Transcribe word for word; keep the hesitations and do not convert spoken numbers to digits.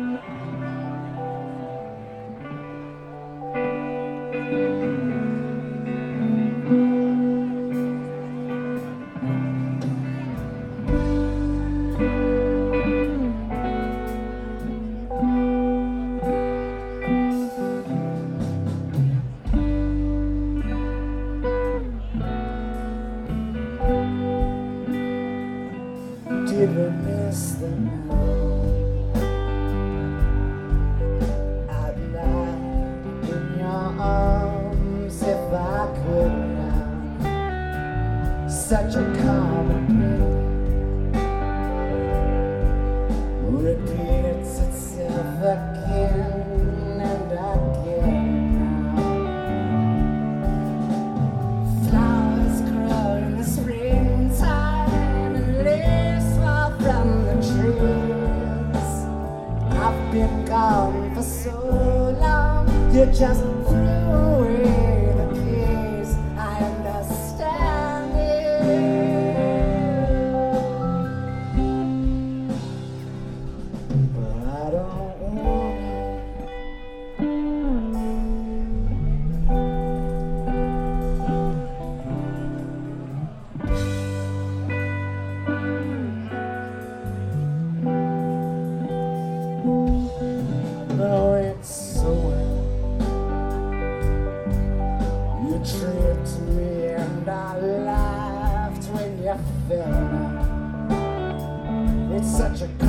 Did we miss the night? I'd lie in your arms if I could now. Such a common pain repeats itself again and again now. Flowers grow in the springtime and leaves fall from the trees. I've been gone for so long, you just threw away the keys. I understand it, but I don't want know it's so well. You tricked me and I laughed when you fell. It's such a